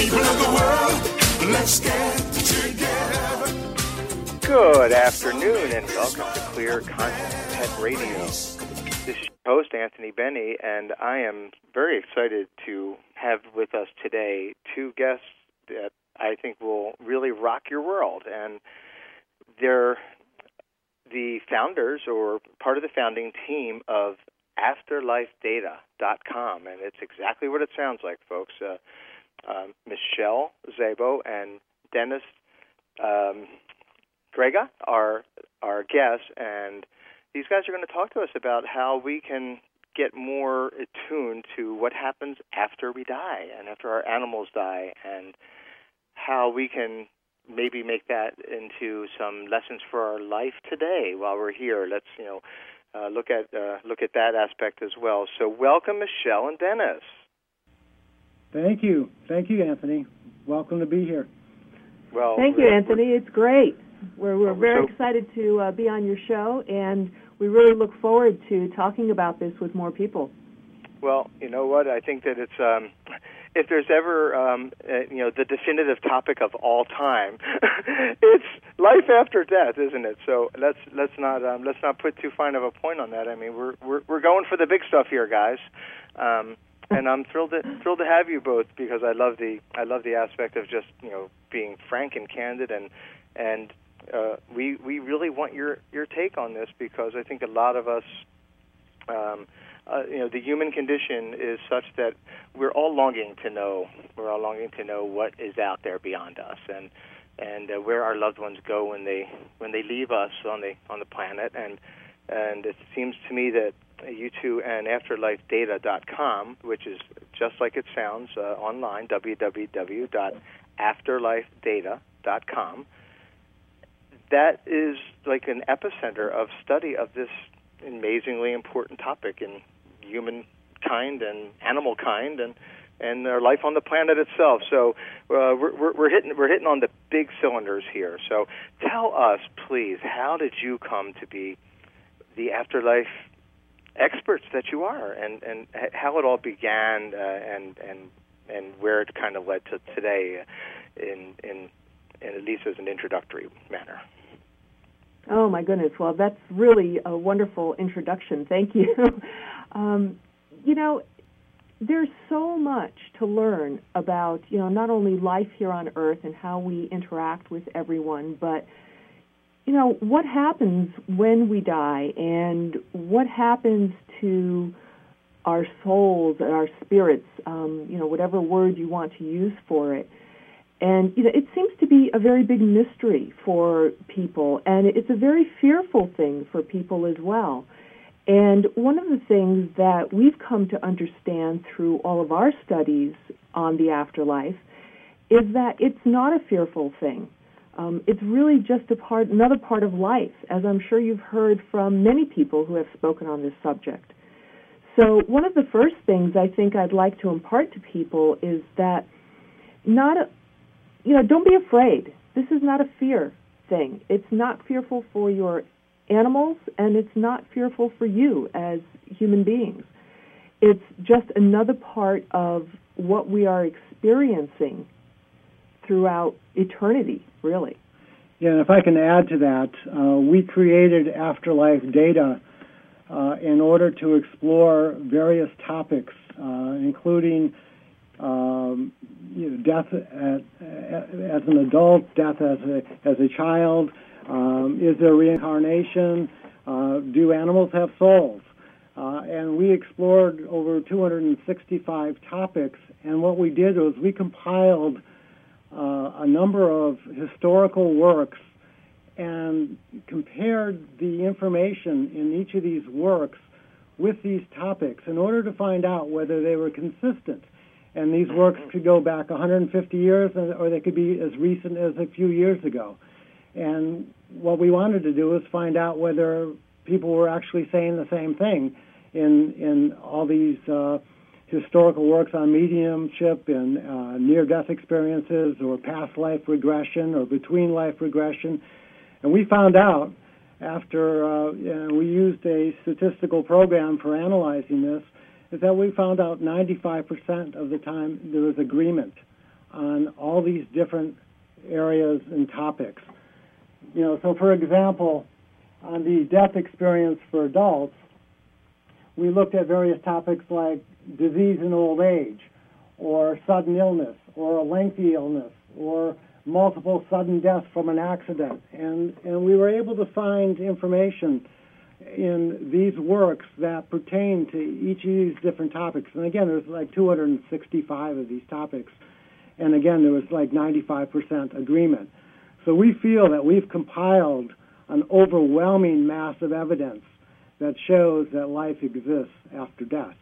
People of the world, let's get together. Good afternoon and welcome to Clear Conscience Pet Radio. This is your host, Anthony Benny, and I am very excited to have with us today two guests that I think will really rock your world. And they're the founders or part of the founding team of AfterlifeData.com, and it's exactly what it sounds like, folks. Michelle Szabo and Dennis Grega are our guests, and these guys are going to talk to us about how we can get more attuned to what happens after we die and after our animals die, and how we can maybe make that into some lessons for our life today while we're here. Let's look at that aspect as well. So welcome, Michelle and Dennis. Thank you, Anthony. Welcome to be here. Well, thank you, Anthony. It's great. We're very excited to be on your show, and we really look forward to talking about this with more people. Well, you know what? I think that it's if there's ever the definitive topic of all time, it's life after death, isn't it? So let's not put too fine of a point on that. I mean, we're going for the big stuff here, guys. And I'm thrilled to have you both, because I love the aspect of just being frank and candid, and we really want your take on this, because I think a lot of us, the human condition is such that we're all longing to know what is out there beyond us, and where our loved ones go when they leave us on the planet, and it seems to me that you two and AfterlifeData.com, which is just like it sounds, online, www.afterlifedata.com, that is like an epicenter of study of this amazingly important topic in humankind and animal kind and our life on the planet itself. So we're hitting on the big cylinders here. So tell us, please, how did you come to be the afterlife experts that you are, and how it all began, and where it kind of led to today, in at least as an introductory manner. Oh my goodness! Well, that's really a wonderful introduction. Thank you. There's so much to learn about not only life here on Earth and how we interact with everyone, but what happens when we die, and what happens to our souls and our spirits, whatever word you want to use for it. And, it seems to be a very big mystery for people, and it's a very fearful thing for people as well. And one of the things that we've come to understand through all of our studies on the afterlife is that it's not a fearful thing. It's really just another part of life, as I'm sure you've heard from many people who have spoken on this subject. So one of the first things I think I'd like to impart to people is that don't be afraid. This is not a fear thing. It's not fearful for your animals, and it's not fearful for you as human beings. It's just another part of what we are experiencing throughout eternity, really. Yeah, and if I can add to that, we created Afterlife Data in order to explore various topics, including death as an adult, death as a child. Is there reincarnation? Do animals have souls? And we explored over 265 topics, and what we did was we compiled a number of historical works and compared the information in each of these works with these topics in order to find out whether they were consistent. And these works could go back 150 years, or they could be as recent as a few years ago. And what we wanted to do was find out whether people were actually saying the same thing in all these historical works on mediumship and near-death experiences, or past life regression, or between life regression. And we found out, after we used a statistical program for analyzing this, is that we found out 95% of the time there was agreement on all these different areas and topics. So for example, on the death experience for adults, we looked at various topics like disease in old age, or sudden illness, or a lengthy illness, or multiple sudden deaths from an accident. And we were able to find information in these works that pertain to each of these different topics. And again, there's like 265 of these topics. And again, there was like 95% agreement. So we feel that we've compiled an overwhelming mass of evidence that shows that life exists after death.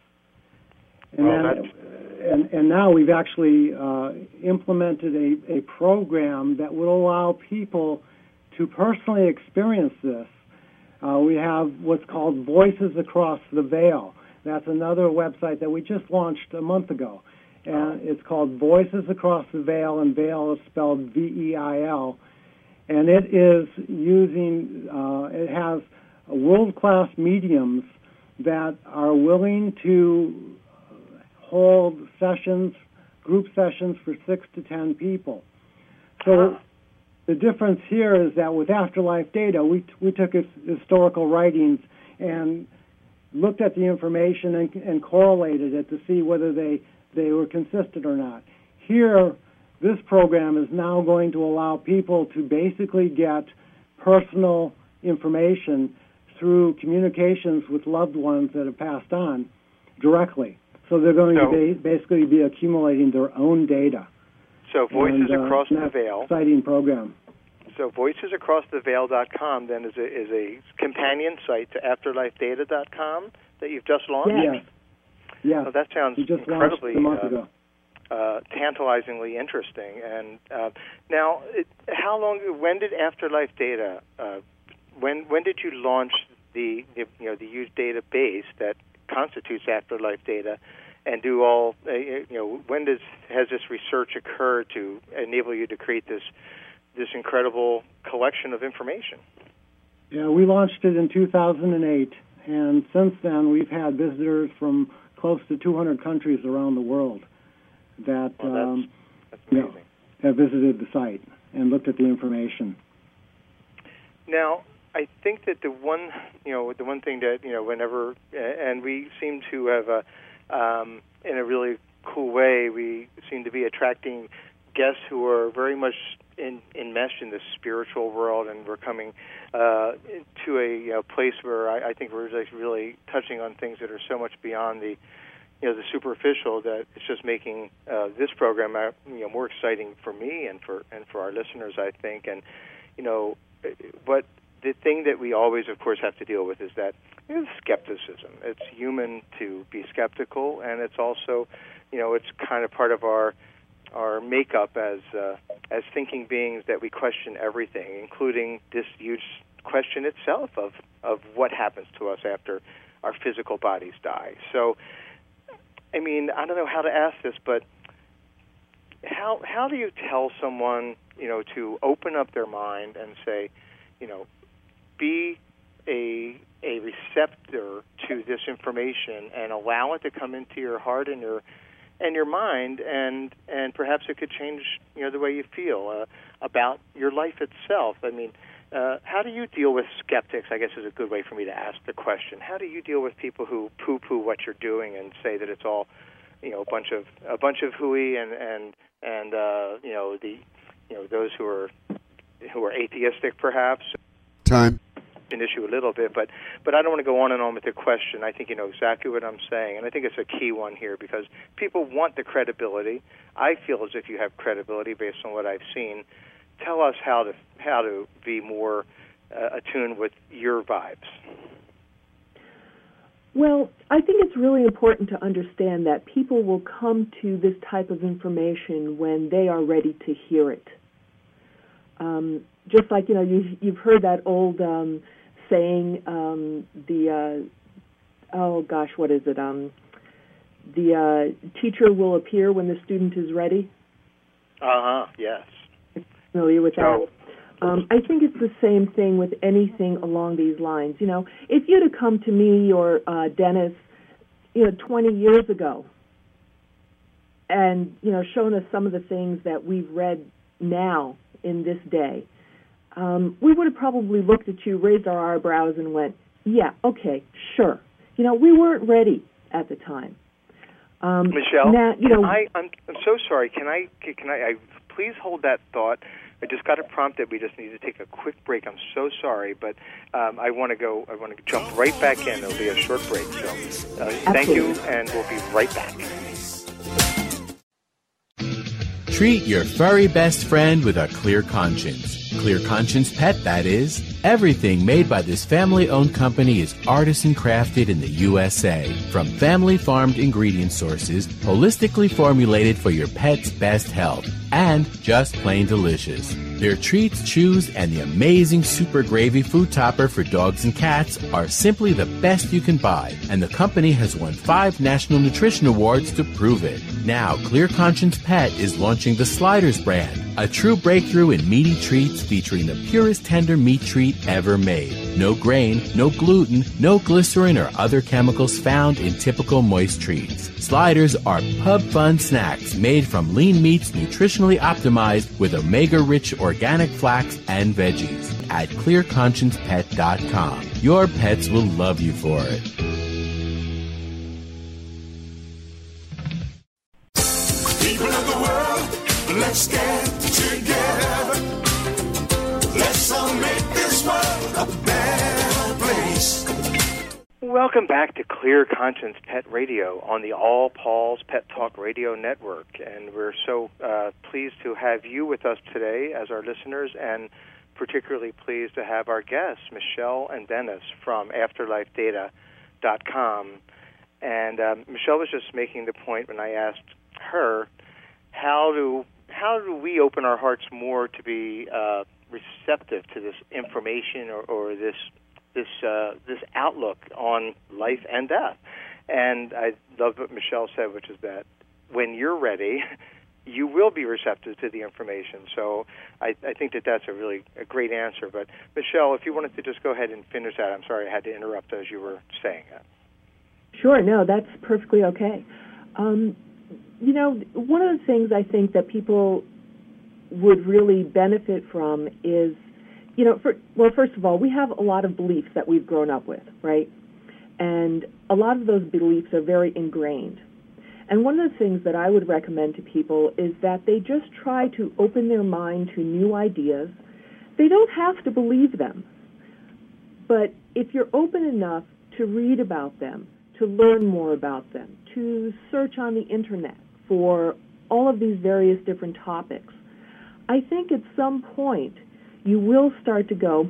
And now we've actually implemented a program that will allow people to personally experience this. We have what's called Voices Across the Veil. That's another website that we just launched a month ago. And it's called Voices Across the Veil, and veil is spelled V-E-I-L. And it is using, it has world-class mediums that are willing to hold sessions, group sessions for 6 to 10 people. So the difference here is that with Afterlife Data, we took historical writings and looked at the information and correlated it to see whether they were consistent or not. Here, this program is now going to allow people to basically get personal information through communications with loved ones that have passed on directly. So they're going to basically be accumulating their own data. So Voices Across the Veil. Exciting program. So VoicesAcrossTheVeil.com then is a companion site to AfterlifeData.com that you've just launched? Yes. Yeah. Oh, that sounds incredibly tantalizingly interesting. And now, when did Afterlife Data, when did you launch the huge database that constitutes Afterlife Data, and do all, when has this research occurred to enable you to create this incredible collection of information? Yeah, we launched it in 2008, and since then we've had visitors from close to 200 countries around the world that that's amazing. Have visited the site and looked at the information. Now, I think that the one thing that, whenever, and we seem to have, in a really cool way, we seem to be attracting guests who are very much enmeshed in the spiritual world, and we're coming to a place where I think we're really touching on things that are so much beyond the superficial that it's just making this program more exciting for me and for our listeners, I think. And but the thing that we always, of course, have to deal with is that skepticism. It's human to be skeptical, and it's also, it's kind of part of our makeup as thinking beings, that we question everything, including this huge question itself of what happens to us after our physical bodies die. So, I mean, I don't know how to ask this, but how do you tell someone, to open up their mind and say, be a receptor to this information and allow it to come into your heart and your mind, and perhaps it could change the way you feel about your life itself. I mean, how do you deal with skeptics? I guess is a good way for me to ask the question. How do you deal with people who poo-poo what you're doing and say that it's all a bunch of hooey and those who are atheistic perhaps? Time. An issue a little bit, but I don't want to go on and on with the question. I think you know exactly what I'm saying, and I think it's a key one here because people want the credibility. I feel as if you have credibility based on what I've seen. Tell us how to be more attuned with your vibes. Well, I think it's really important to understand that people will come to this type of information when they are ready to hear it. Just like you've heard that old saying, what is it? The teacher will appear when the student is ready. Yes. Familiar with that? I think it's the same thing with anything along these lines. If you'd have come to me or Dennis, 20 years ago, and shown us some of the things that we've read now in this day, we would have probably looked at you, raised our eyebrows, and went, "Yeah, okay, sure." We weren't ready at the time. Michelle, now, I'm so sorry. Can I please hold that thought? I just got a prompt that we just need to take a quick break. I'm so sorry, but I want to jump right back in. It'll be a short break. So thank you, and we'll be right back. Treat your furry best friend with a clear conscience. Clear Conscience Pet, that is. Everything made by this family-owned company is artisan crafted in the USA. From family-farmed ingredient sources, holistically formulated for your pet's best health, and just plain delicious. Their treats, chews, and the amazing super gravy food topper for dogs and cats are simply the best you can buy, and the company has won 5 National Nutrition Awards to prove it. Now, Clear Conscience Pet is launching the Sliders brand, a true breakthrough in meaty treats featuring the purest tender meat treat ever made. No grain, no gluten, no glycerin or other chemicals found in typical moist treats. Sliders are pub fun snacks made from lean meats nutritionally optimized with omega-rich organic flax and veggies. At clearconsciencepet.com. Your pets will love you for it. People of the world, let's get together. Let's all make this world a better place. Welcome back to Clear Conscience Pet Radio on the All Paul's Pet Talk Radio Network. And we're so pleased to have you with us today as our listeners, and particularly pleased to have our guests, Michelle and Dennis from AfterlifeData.com. And Michelle was just making the point when I asked her, how do we open our hearts more to be receptive to this information or this outlook on life and death? And I love what Michelle said, which is that when you're ready, you will be receptive to the information. So I think that's a great answer. But Michelle, if you wanted to just go ahead and finish that. I'm sorry I had to interrupt as you were saying that. Sure, no, that's perfectly okay. One of the things I think that people would really benefit from is, first of all, we have a lot of beliefs that we've grown up with, right? And a lot of those beliefs are very ingrained. And one of the things that I would recommend to people is that they just try to open their mind to new ideas. They don't have to believe them. But if you're open enough to read about them, to learn more about them, to search on the Internet for all of these various different topics, I think at some point you will start to go,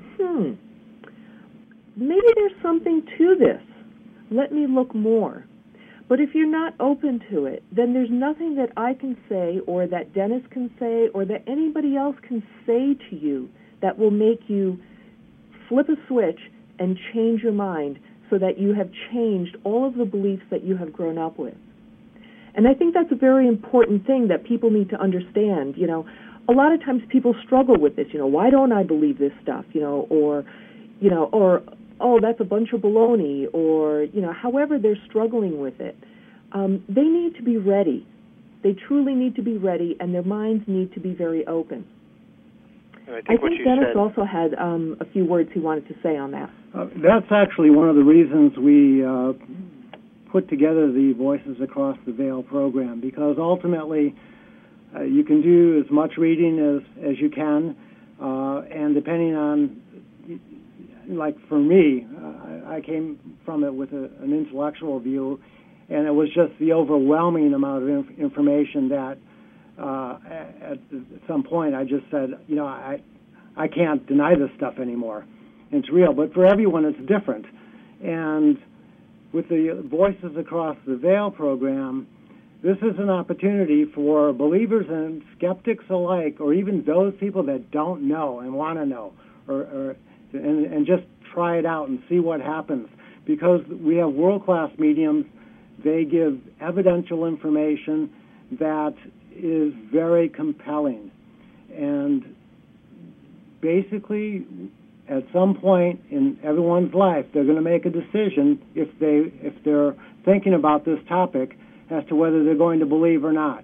maybe there's something to this. Let me look more. But if you're not open to it, then there's nothing that I can say or that Dennis can say or that anybody else can say to you that will make you flip a switch and change your mind so that you have changed all of the beliefs that you have grown up with. And I think that's a very important thing that people need to understand. A lot of times people struggle with this. Why don't I believe this stuff? Or oh, that's a bunch of baloney, or, however they're struggling with it. They need to be ready. They truly need to be ready, and their minds need to be very open. I think Dennis also had a few words he wanted to say on that. That's actually one of the reasons we put together the Voices Across the Veil program, because ultimately you can do as much reading as you can, and depending on, like for me, I came from it with an intellectual view, and it was just the overwhelming amount of information that at some point I just said, I can't deny this stuff anymore. It's real, but for everyone it's different. And with the Voices Across the Veil program, this is an opportunity for believers and skeptics alike, or even those people that don't know and want to know, and just try it out and see what happens. Because we have world-class mediums, they give evidential information that is very compelling. And basically, at some point in everyone's life, they're going to make a decision if they're thinking about this topic as to whether they're going to believe or not.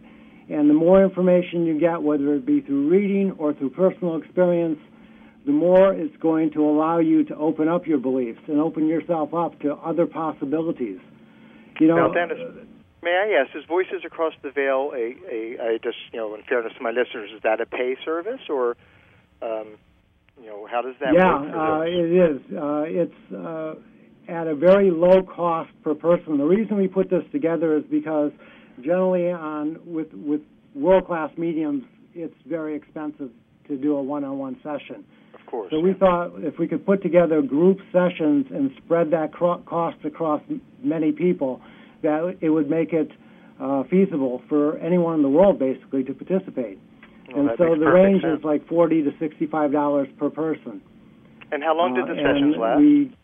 And the more information you get, whether it be through reading or through personal experience, the more it's going to allow you to open up your beliefs and open yourself up to other possibilities. Now, Dennis, may I ask, is Voices Across the Veil I just, in fairness to my listeners, is that a pay service, or, how does that work for this? It is. It's at a very low cost per person. The reason we put this together is because generally with world-class mediums, it's very expensive to do a one-on-one session. Of course. So we thought if we could put together group sessions and spread that cost across many people, that it would make it feasible for anyone in the world, basically, to participate. Well, and so the range is like $40 to $65 per person. And how long did the sessions last?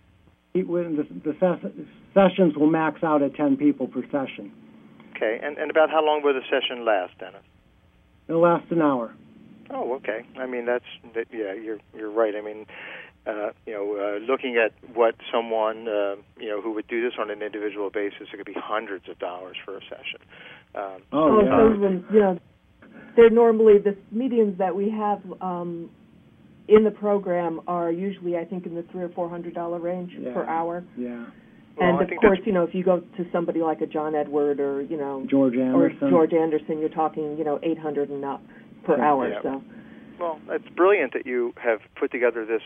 The sessions will max out at 10 people per session. Okay, and about how long will the session last, Dennis? It'll last an hour. Oh, okay. I mean, you're right. I mean, looking at what someone, who would do this on an individual basis, it could be hundreds of dollars for a session. So they're normally the mediums that we have in the program are usually, I think, in the $300 or $400 range per hour. Yeah. And of course, if you go to somebody like a John Edward or George Anderson, you're talking $800 and up per hour. Yeah. So, well, it's brilliant that you have put together this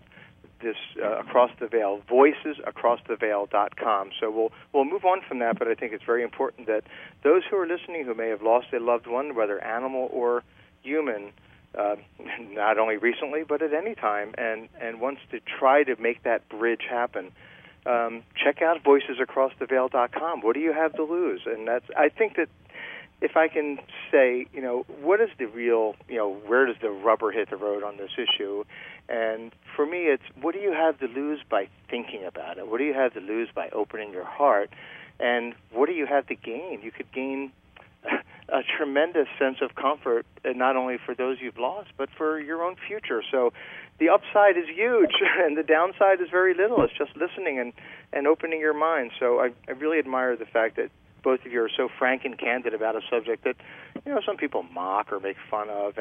Across the Veil, voicesacrosstheveil.com. So we'll move on from that, but I think it's very important that those who are listening who may have lost a loved one, whether animal or human, not only recently but at any time, and wants to try to make that bridge happen, check out voicesacrosstheveil.com. What do you have to lose? And I think that if I can say, what is the real, where does the rubber hit the road on this issue? And for me, it's what do you have to lose by thinking about it? What do you have to lose by opening your heart? And what do you have to gain? You could gain a tremendous sense of comfort, not only for those you've lost, but for your own future. So the upside is huge, and the downside is very little. It's just listening and opening your mind. So I really admire the fact that both of you are so frank and candid about a subject that some people mock or make fun of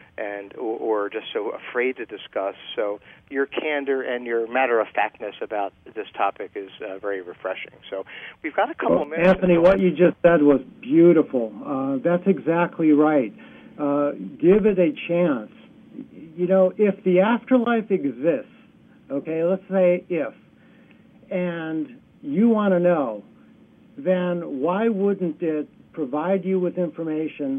or just so afraid to discuss. So your candor and your matter-of-factness about this topic is very refreshing. So we've got a couple of minutes. Anthony, what you just said was beautiful. That's exactly right. Give it a chance. If the afterlife exists, okay, let's say if, and you want to know, then why wouldn't it provide you with information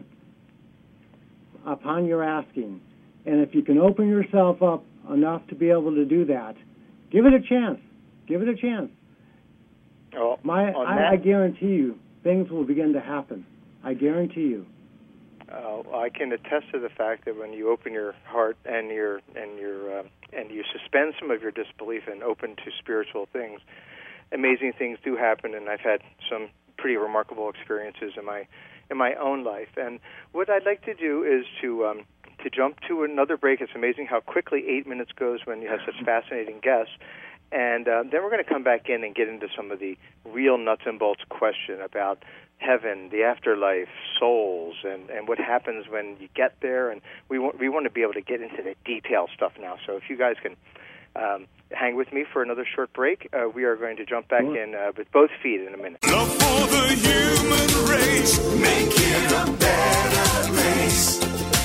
upon your asking? And if you can open yourself up enough to be able to do that, give it a chance. Give it a chance. Oh, I guarantee you, things will begin to happen. I guarantee you. I can attest to the fact that when you open your heart and you suspend some of your disbelief and open to spiritual things, amazing things do happen, and I've had some pretty remarkable experiences in my own life. And what I'd like to do is to jump to another break. It's amazing how quickly 8 minutes goes when you have such fascinating guests. And then we're going to come back in and get into some of the real nuts and bolts question about heaven, the afterlife, souls, and what happens when you get there. And we want to be able to get into the detailed stuff now. So if you guys can hang with me for another short break, we are going to jump back in with both feet in a minute. Love for the human race, make it a better place.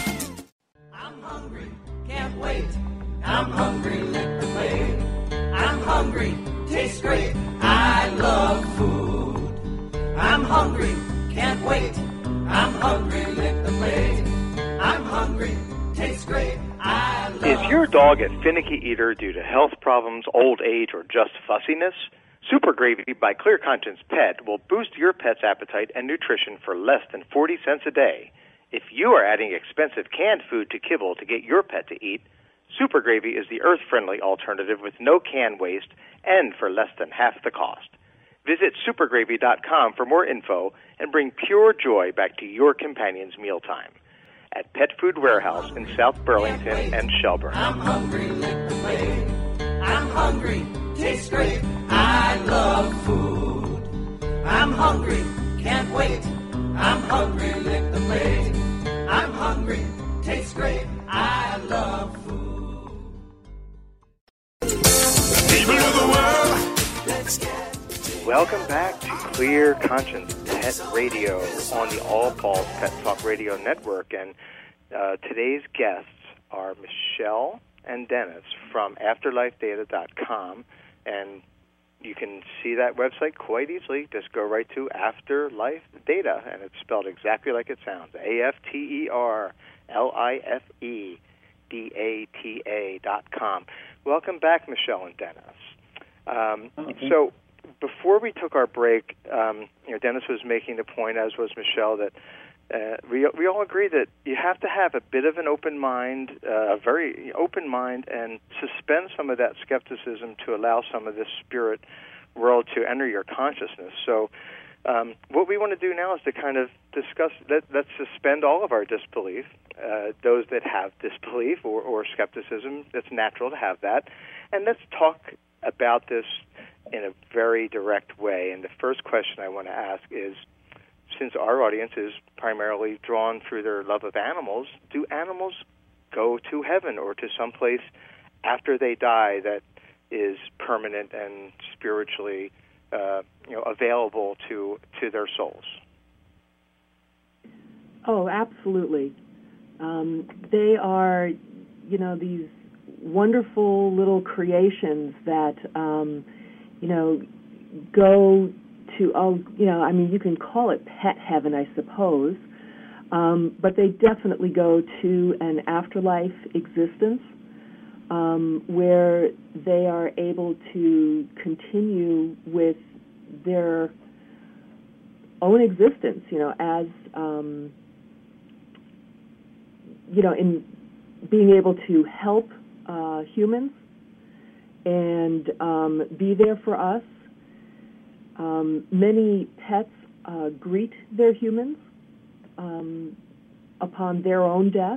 I'm hungry, can't wait. I'm hungry, lick the plate. I'm hungry, tastes great. I love food. I'm hungry, can't wait. I'm hungry, lick the plate. I'm hungry, tastes great. I love Is your dog a finicky eater due to health problems, old age, or just fussiness? Super Gravy by Clear Conscience Pet will boost your pet's appetite and nutrition for less than 40 cents a day. If you are adding expensive canned food to kibble to get your pet to eat, Super Gravy is the earth-friendly alternative with no can waste and for less than half the cost. Visit supergravy.com for more info and bring pure joy back to your companion's mealtime at Pet Food Warehouse in South Burlington and Shelburne. I'm hungry, lick the plate. I'm hungry, tastes great. I love food. I'm hungry, can't wait. I'm hungry, lick the plate. I'm hungry, tastes great. I love food. People of the world, let's get Welcome back to Clear Conscience Pet Radio on the All Paws Pet Talk Radio Network. And today's guests are Michelle and Dennis from AfterlifeData.com. And you can see that website quite easily. Just go right to Afterlife Data, and it's spelled exactly like it sounds, AfterlifeData.com. Welcome back, Michelle and Dennis. So before we took our break, Dennis was making the point, as was Michelle, that we all agree that you have to have a bit of an open mind, a very open mind, and suspend some of that skepticism to allow some of this spirit world to enter your consciousness. So what we want to do now is to kind of discuss, let's suspend all of our disbelief, those that have disbelief or skepticism. It's natural to have that. And let's talk about this in a very direct way. And the first question I want to ask is, since our audience is primarily drawn through their love of animals, do animals go to heaven or to some place after they die that is permanent and spiritually available to their souls? Oh, absolutely. They are, these wonderful little creations that, go to, you can call it pet heaven, I suppose, but they definitely go to an afterlife existence where they are able to continue with their own existence, as, in being able to help humans and be there for us. Many pets greet their humans upon their own death.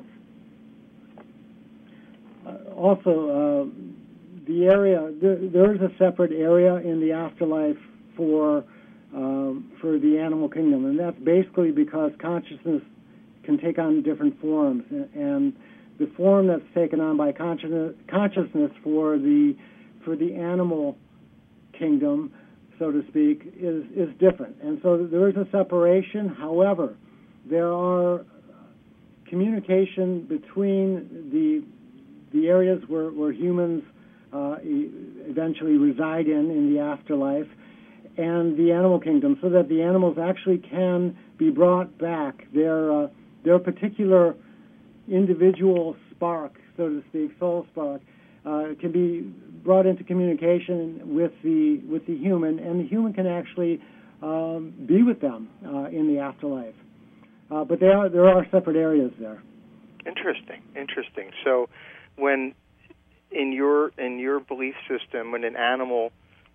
Also, the area, there is a separate area in the afterlife for the animal kingdom, and that's basically because consciousness can take on different forms, and the form that's taken on by consciousness for the animal kingdom, so to speak, is different. And so there is a separation. However, there are communication between the areas where humans eventually reside in the afterlife and the animal kingdom, so that the animals actually can be brought back. Their particular individual spark, so to speak, soul spark, can be brought into communication with the human, and the human can actually be with them in the afterlife. But there are separate areas there. Interesting. So, when in your belief system, when an animal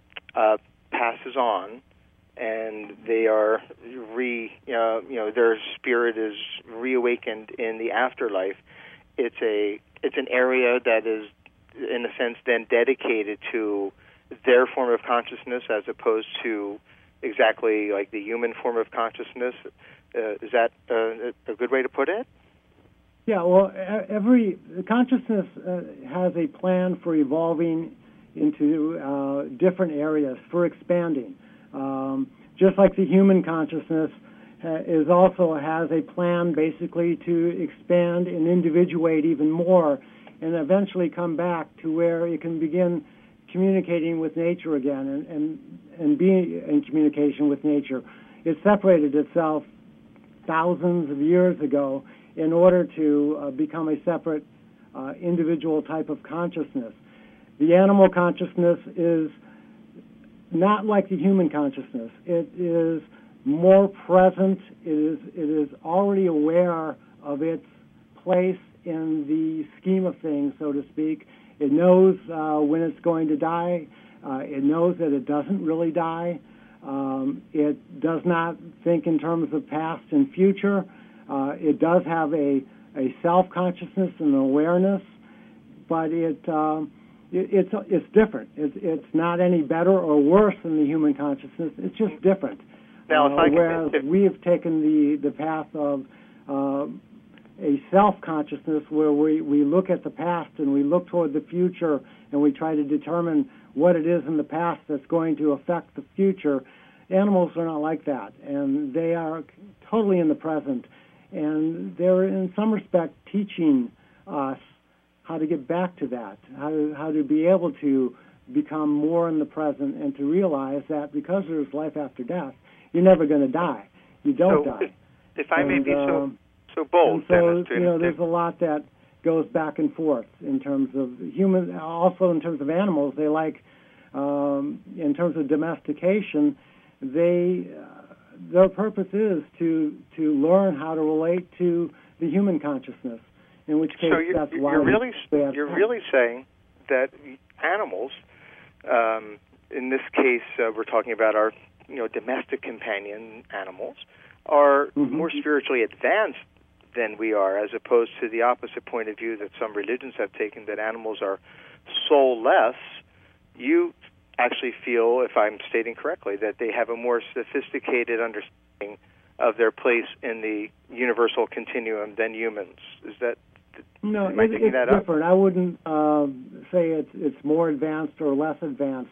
passes on and they are their spirit is reawakened in the afterlife, it's an area that is, in a sense, then dedicated to their form of consciousness as opposed to exactly like the human form of consciousness. Is that a good way to put it? Yeah, well, every consciousness has a plan for evolving into different areas, for expanding. Just like the human consciousness also has a plan basically to expand and individuate even more, and eventually come back to where it can begin communicating with nature again and be in communication with nature. It separated itself thousands of years ago in order to become a separate individual type of consciousness. The animal consciousness is not like the human consciousness. It is more present. It is already aware of its place in the scheme of things, so to speak. It knows when it's going to die. It knows that it doesn't really die. It does not think in terms of past and future. It does have a self-consciousness and awareness, but it's different. It's not any better or worse than the human consciousness. It's just different. Now, whereas we have taken the path of a self-consciousness where we look at the past and we look toward the future and we try to determine what it is in the past that's going to affect the future. Animals are not like that, and they are totally in the present. And they're, in some respect, teaching us how to get back to that, how to be able to become more in the present and to realize that because there's life after death, you're never going to die. You don't die. If I may be so bold, so there's a lot that goes back and forth in terms of human, also in terms of animals. They like, in terms of domestication, their purpose is to learn how to relate to the human consciousness. In which case, that's why you're really saying that animals, in this case, we're talking about our domestic companion animals, are more spiritually advanced than we are, as opposed to the opposite point of view that some religions have taken, that animals are soulless. You actually feel, if I'm stating correctly, that they have a more sophisticated understanding of their place in the universal continuum than humans. Is that? No, am I thinking that different. I wouldn't say it's more advanced or less advanced.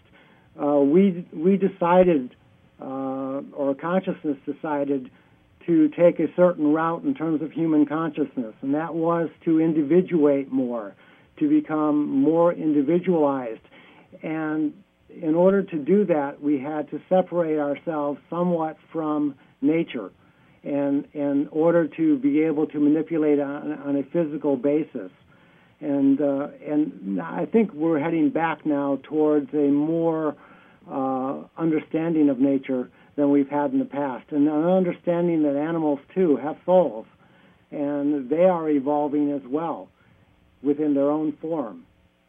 We decided, or consciousness decided, to take a certain route in terms of human consciousness, and that was to individuate more, to become more individualized. And in order to do that, we had to separate ourselves somewhat from nature, and in order to be able to manipulate on a physical basis. And I think we're heading back now towards a more understanding of nature than we've had in the past, and an understanding that animals, too, have souls, and they are evolving as well within their own form.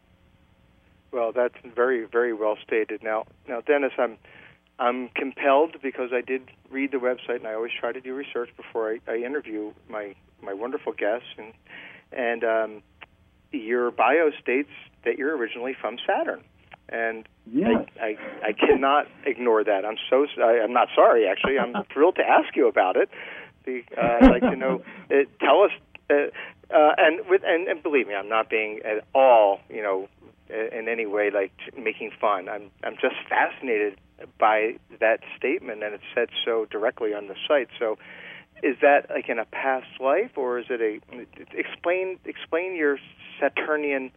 Well, that's very, very well stated. Now, Dennis, I'm compelled, because I did read the website, and I always try to do research before I interview my wonderful guests, and your bio states that you're originally from Saturn. And yes. I cannot ignore that. I'm not sorry, actually. I'm thrilled to ask you about it. I'd like to know. Tell us, and believe me, I'm not being at all, in any way like making fun. I'm just fascinated by that statement, and it's said so directly on the site. So, is that like in a past life, or is it explain your Saturnian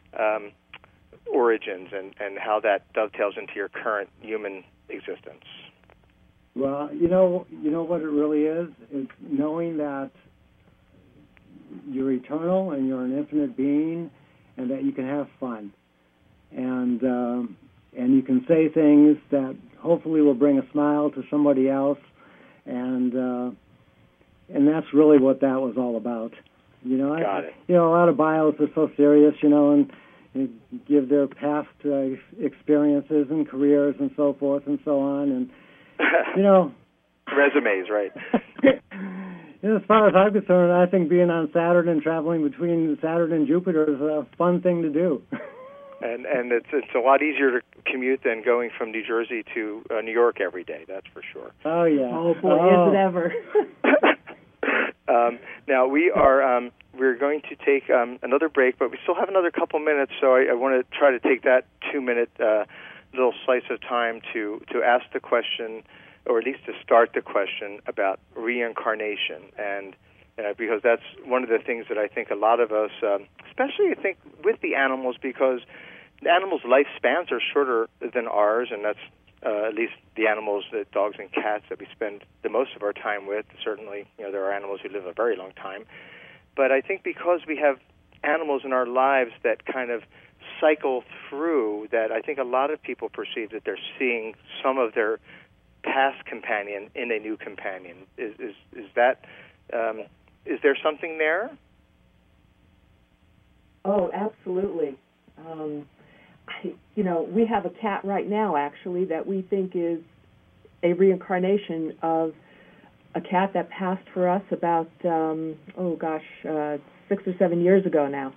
origins and how that dovetails into your current human existence? Well, you know what it really is? It's knowing that you're eternal and you're an infinite being, and that you can have fun, and you can say things that hopefully will bring a smile to somebody else, and that's really what that was all about. Got it. A lot of bios are so serious, and give their past experiences and careers and so forth and so on, and resumes, right? As far as I'm concerned, I think being on Saturn and traveling between Saturn and Jupiter is a fun thing to do. And it's a lot easier to commute than going from New Jersey to New York every day. That's for sure. Oh yeah. Oh boy, is it ever? Now we're going to take another break, but we still have another couple minutes, so I want to try to take that 2-minute little slice of time to ask the question, or at least to start the question about reincarnation, and because that's one of the things that I think a lot of us, especially I think with the animals, because the animals' lifespans are shorter than ours, and that's at least the animals, the dogs and cats that we spend the most of our time with. Certainly, there are animals who live a very long time. But I think because we have animals in our lives that kind of cycle through, that I think a lot of people perceive that they're seeing some of their past companion in a new companion. Is that is there something there? Oh, absolutely. We have a cat right now, actually, that we think is a reincarnation of a cat that passed for us about, 6 or 7 years ago now.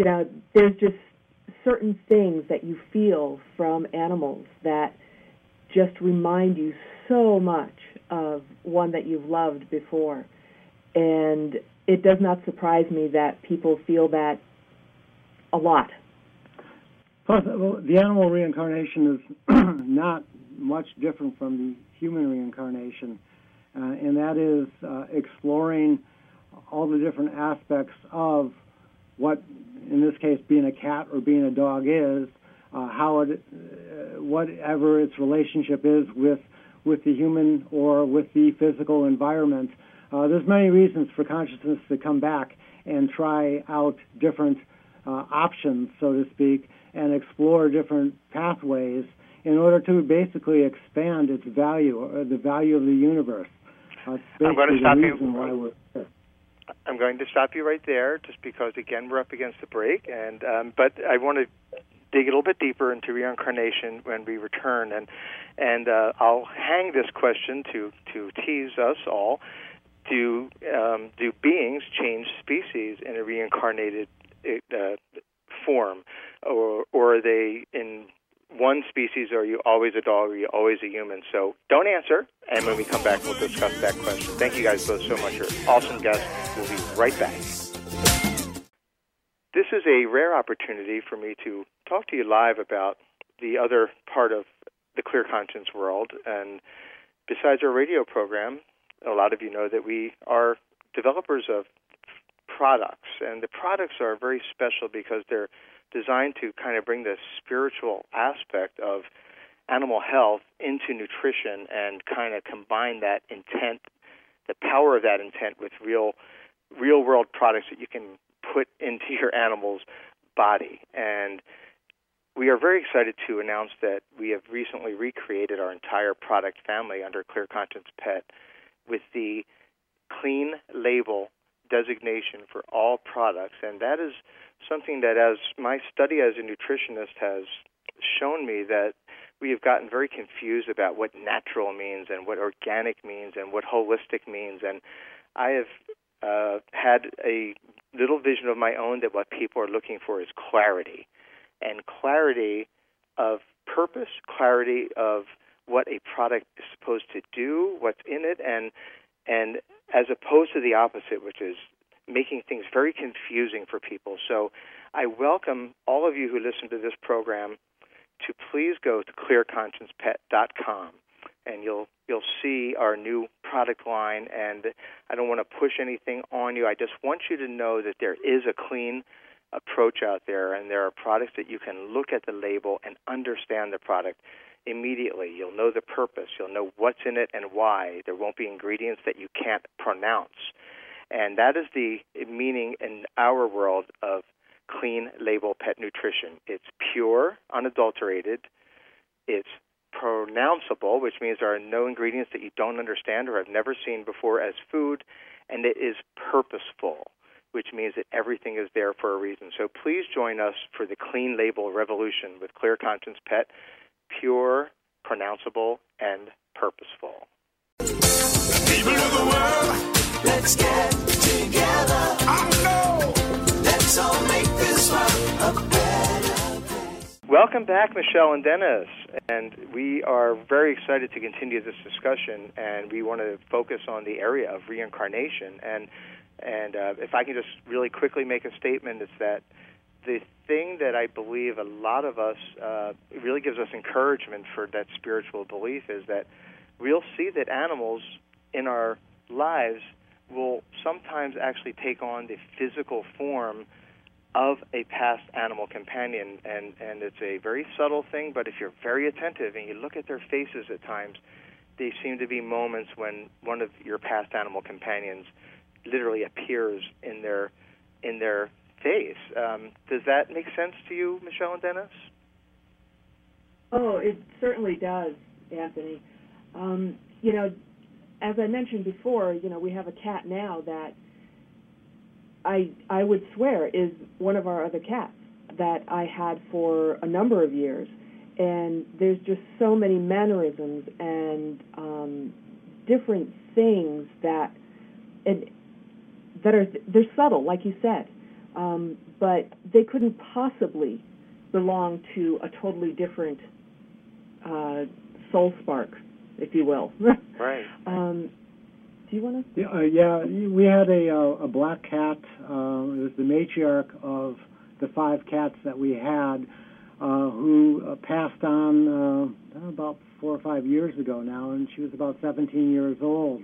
There's just certain things that you feel from animals that just remind you so much of one that you've loved before. And it does not surprise me that people feel that a lot. Plus, the animal reincarnation is not much different from the human reincarnation, and that is exploring all the different aspects of what, in this case, being a cat or being a dog is, whatever its relationship is with the human or with the physical environment. There's many reasons for consciousness to come back and try out different options, so to speak, and explore different pathways in order to basically expand its value, or the value of the universe. I'm going to stop you. Why we're here. I'm going to stop you right there, just because, again, we're up against the break, and but I want to dig a little bit deeper into reincarnation when we return, and I'll hang this question to tease us all. Do beings change species in a reincarnated form, or are they in one species? Are you always a dog? Or are you always a human? So don't answer, and when we come back, we'll discuss that question. Thank you guys both so much. You're awesome guests. We'll be right back. This is a rare opportunity for me to talk to you live about the other part of the Clear Conscience world. And besides our radio program, a lot of you know that we are developers of products, and the products are very special because they're designed to kind of bring the spiritual aspect of animal health into nutrition and kind of combine that intent, the power of that intent, with real world products that you can put into your animal's body. And we are very excited to announce that we have recently recreated our entire product family under Clear Conscience Pet with the clean label designation for all products. And that is something that, as my study as a nutritionist has shown me, that we have gotten very confused about what natural means and what organic means and what holistic means. And I have had a little vision of my own that what people are looking for is clarity, and clarity of purpose, clarity of what a product is supposed to do, what's in it, and as opposed to the opposite, which is making things very confusing for people. So I welcome all of you who listen to this program to please go to clearconsciencepet.com, and you'll see our new product line. And I don't want to push anything on you. I just want you to know that there is a clean approach out there, and there are products that you can look at the label and understand the product immediately. You'll know the purpose. You'll know what's in it and why. There won't be ingredients that you can't pronounce. And that is the meaning in our world of clean label pet nutrition. It's pure, unadulterated. It's pronounceable, which means there are no ingredients that you don't understand or have never seen before as food. And it is purposeful, which means that everything is there for a reason. So please join us for the clean label revolution with Clear Conscience Pet. Pure, pronounceable, and purposeful. People of the world, let's get together. I know. Let's all make this world a better place. Welcome back, Michelle and Dennis. And we are very excited to continue this discussion, and we want to focus on the area of reincarnation. And if I can just really quickly make a statement, it's that the thing that I believe a lot of us, it really gives us encouragement for that spiritual belief, is that we'll see that animals in our lives will sometimes actually take on the physical form of a past animal companion. And it's a very subtle thing, but if you're very attentive and you look at their faces at times, they seem to be moments when one of your past animal companions literally appears in their face. Does that make sense to you, Michelle and Dennis? Oh, it certainly does, Anthony. As I mentioned before, we have a cat now that I would swear is one of our other cats that I had for a number of years. And there's just so many mannerisms and different things that they're subtle, like you said. But they couldn't possibly belong to a totally different soul spark, if you will. Right. Do you want to? Yeah, we had a black cat. It was the matriarch of the 5 cats that we had, who passed on about 4 or 5 years ago now, and she was about 17 years old.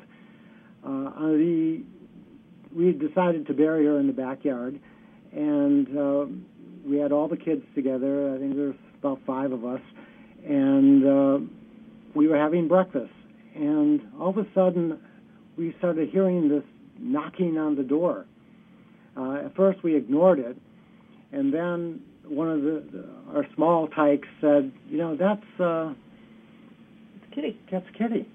We decided to bury her in the backyard, and we had all the kids together. I think there was about 5 of us, and we were having breakfast, and all of a sudden we started hearing this knocking on the door. At first we ignored it, and then one of our small tykes said, that's Kitty. That's Kitty.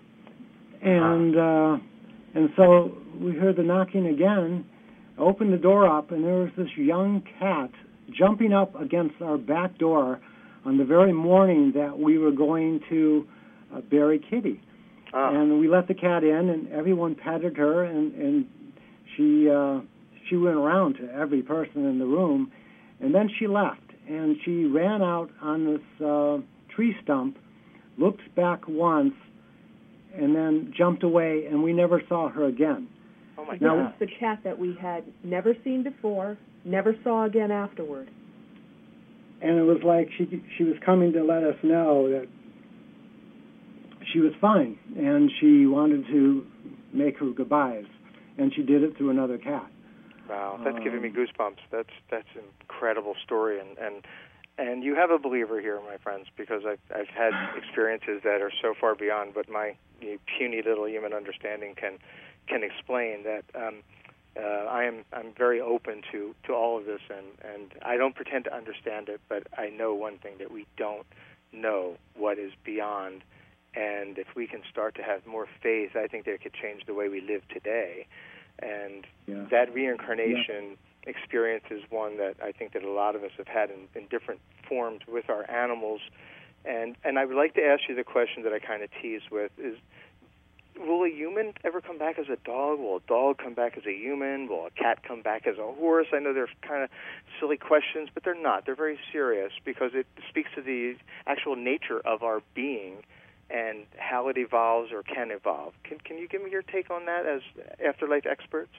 And so we heard the knocking again, opened the door up, and there was this young cat jumping up against our back door on the very morning that we were going to bury Kitty. And we let the cat in, and everyone petted her, and she went around to every person in the room, and then she left, and she ran out on this tree stump, looked back once, and then jumped away, and we never saw her again. Oh my This God! is the cat that we had never seen before, never saw again afterward. And it was like she was coming to let us know that she was fine, and she wanted to make her goodbyes, and she did it through another cat. Wow, that's giving me goosebumps. That's an incredible story, and you have a believer here, my friends, because I've had experiences that are so far beyond what my puny little human understanding can explain. That I'm very open to all of this, and I don't pretend to understand it, but I know one thing, that we don't know what is beyond. And if we can start to have more faith, I think that could change the way we live today. And that reincarnation experience is one that I think that a lot of us have had in different forms with our animals. And I would like to ask you the question that I kind of teased with is, will a human ever come back as a dog? Will a dog come back as a human? Will a cat come back as a horse? I know they're kind of silly questions, but they're not. They're very serious because it speaks to the actual nature of our being and how it evolves or can evolve. Can you give me your take on that as afterlife experts?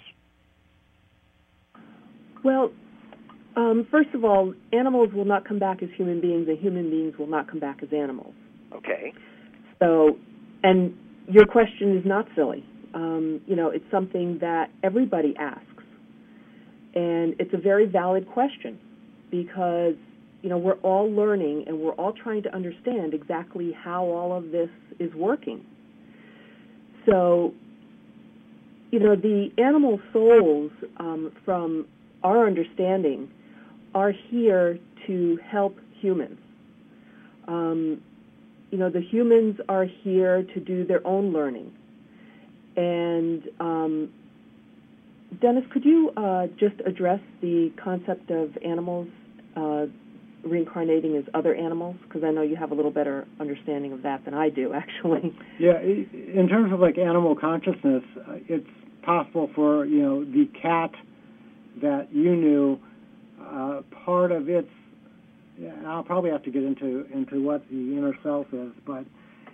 Well, first of all, animals will not come back as human beings, and human beings will not come back as animals. Okay. So, and your question is not silly. It's something that everybody asks, and it's a very valid question because we're all learning and we're all trying to understand exactly how all of this is working. So, the animal souls, from our understanding, are here to help humans. The humans are here to do their own learning. And Dennis, could you just address the concept of animals reincarnating as other animals? Because I know you have a little better understanding of that than I do, actually. Yeah, in terms of like animal consciousness, it's possible for the cat that you knew, part of its. I'll probably have to get into what the inner self is, but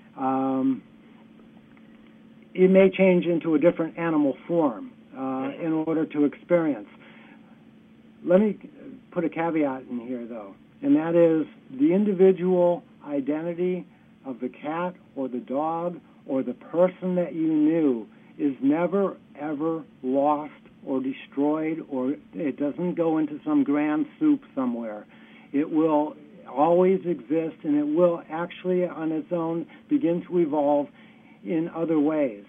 it may change into a different animal form in order to experience. Let me put a caveat in here, though, and that is the individual identity of the cat or the dog or the person that you knew is never, ever lost or destroyed, or it doesn't go into some grand soup somewhere. It will always exist, and it will actually on its own begin to evolve in other ways.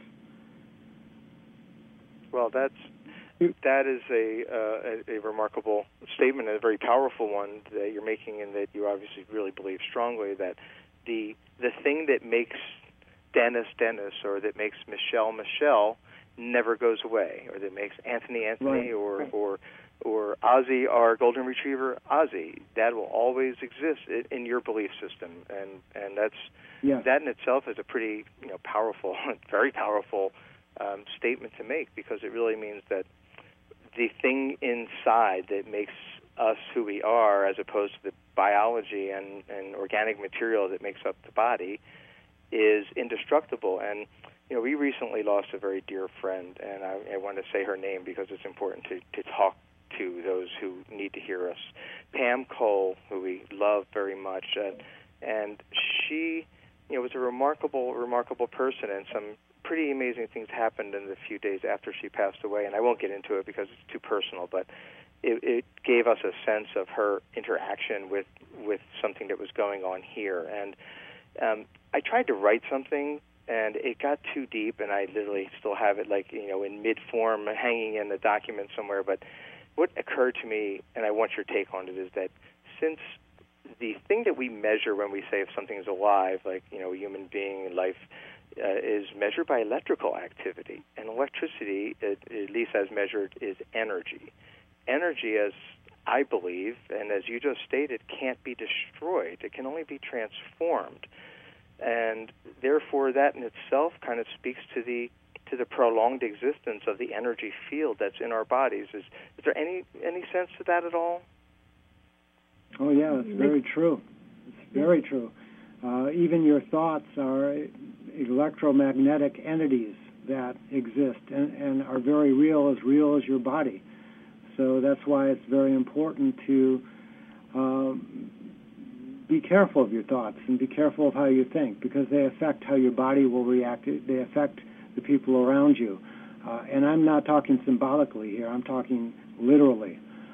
Well, that is a remarkable statement, and a very powerful one that you're making, and that you obviously really believe strongly that the thing that makes Dennis Dennis, or that makes Michelle Michelle, never goes away, or that makes Anthony Anthony, right. or Ozzy, our golden retriever Ozzy, that will always exist in your belief system, and that's that in itself is a pretty powerful, very powerful statement to make, because it really means that the thing inside that makes us who we are, as opposed to the biology and organic material that makes up the body, is indestructible. And we recently lost a very dear friend, and I want to say her name because it's important to talk to those who need to hear us. Pam Cole, who we love very much, and she, was a remarkable person, and some pretty amazing things happened in the few days after she passed away. And I won't get into it because it's too personal, but it gave us a sense of her interaction with something that was going on here. And I tried to write something, and it got too deep, and I literally still have it in mid-form hanging in a document somewhere. But what occurred to me, and I want your take on it, is that since the thing that we measure when we say if something's alive, like, a human being, life, is measured by electrical activity. And electricity, at least as measured, is energy. Energy, as I believe, and as you just stated, can't be destroyed. It can only be transformed. And therefore, that in itself kind of speaks to the prolonged existence of the energy field that's in our bodies. Is there any sense to that at all? Oh, yeah, it's very true. It's very true. Even your thoughts are electromagnetic entities that exist and are very real as your body. So that's why it's very important to be careful of your thoughts and be careful of how you think, because they affect how your body will react. They affect the people around you. And I'm not talking symbolically here. I'm talking literally.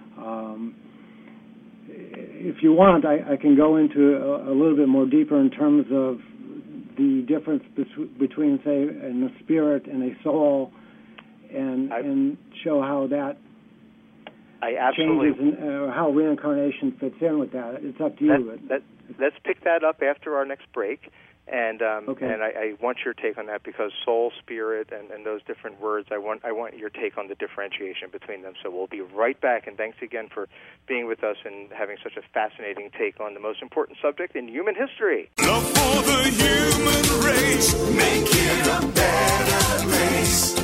If you want, I can go into a little bit more deeper in terms of the difference between, say, a spirit and a soul, and show how that changes and how reincarnation fits in with that. It's up to you. Let's pick that up after our next break. And okay. And I want your take on that, because soul, spirit, and those different words, I want your take on the differentiation between them. So we'll be right back, and thanks again for being with us and having such a fascinating take on the most important subject in human history. Love for the human race, make it a better place.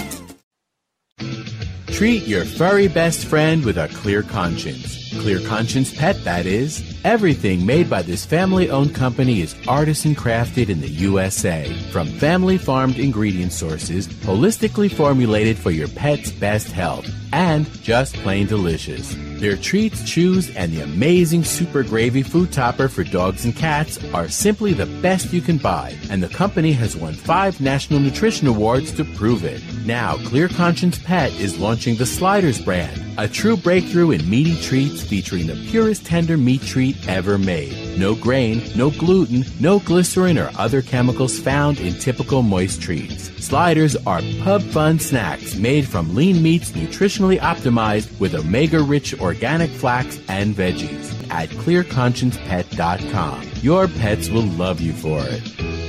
Treat your furry best friend with a clear conscience. Clear Conscience Pet, that is. Everything made by this family-owned company is artisan crafted in the USA. From family-farmed ingredient sources, holistically formulated for your pet's best health, and just plain delicious. Their treats, chews, and the amazing Super Gravy food topper for dogs and cats are simply the best you can buy, and the company has won 5 National Nutrition Awards to prove it. Now, Clear Conscience Pet is launching the Sliders brand, a true breakthrough in meaty treats featuring the purest tender meat treat ever made. No grain, no gluten, no glycerin or other chemicals found in typical moist treats. Sliders are pub fun snacks made from lean meats nutritionally optimized with omega-rich organic flax and veggies. At clearconsciencepet.com. Your pets will love you for it.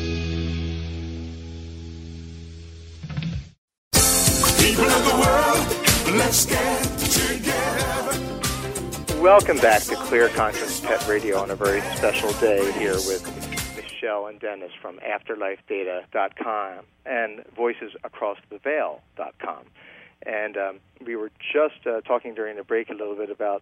People of the world, let's get together. Welcome back to Clear Conscience Pet Radio on a very special day here with Michelle and Dennis from AfterlifeData.com and VoicesAcrossTheVeil.com. And we were just talking during the break a little bit about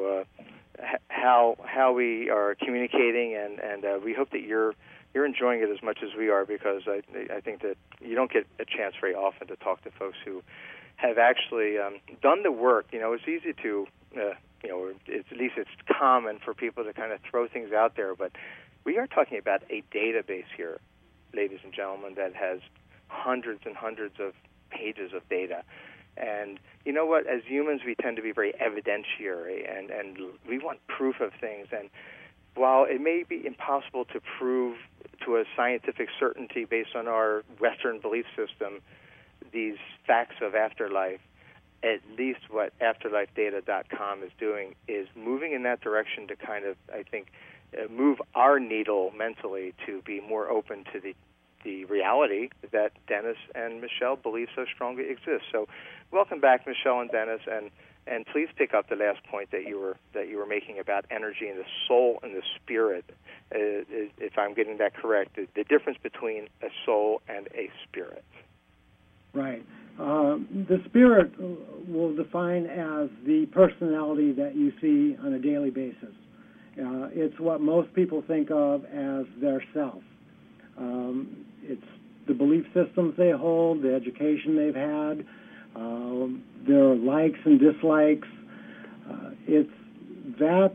how we are communicating, and we hope that you're enjoying it as much as we are, because I think that you don't get a chance very often to talk to folks who have actually done the work. It's easy to at least it's common for people to kind of throw things out there, but we are talking about a database here, ladies and gentlemen, that has hundreds and hundreds of pages of data. And you know what? As humans, we tend to be very evidentiary, and we want proof of things. And while it may be impossible to prove to a scientific certainty based on our Western belief system these facts of afterlife, at least what AfterlifeData.com is doing is moving in that direction to kind of, I think, move our needle mentally to be more open to the reality that Dennis and Michelle believe so strongly exists. So welcome back, Michelle and Dennis, and please pick up the last point that you were making about energy and the soul and the spirit, if I'm getting that correct, the difference between a soul and a spirit. Right. The spirit will define as the personality that you see on a daily basis. It's what most people think of as their self. It's the belief systems they hold, the education they've had, their likes and dislikes. It's that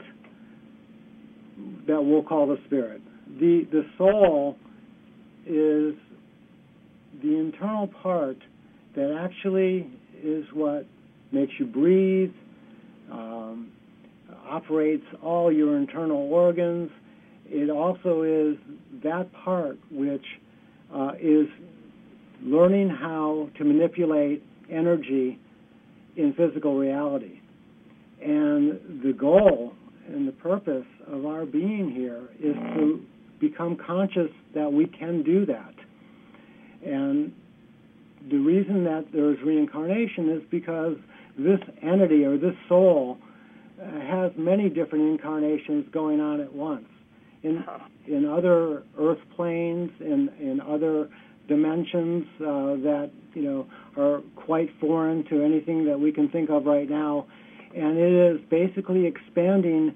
we'll call the spirit. The soul is the internal part that actually is what makes you breathe, operates all your internal organs. It also is that part which is learning how to manipulate energy in physical reality. And the goal and the purpose of our being here is to become conscious that we can do that. And the reason that there's reincarnation is because this entity or this soul has many different incarnations going on at once. In other earth planes, in other dimensions that are quite foreign to anything that we can think of right now, and it is basically expanding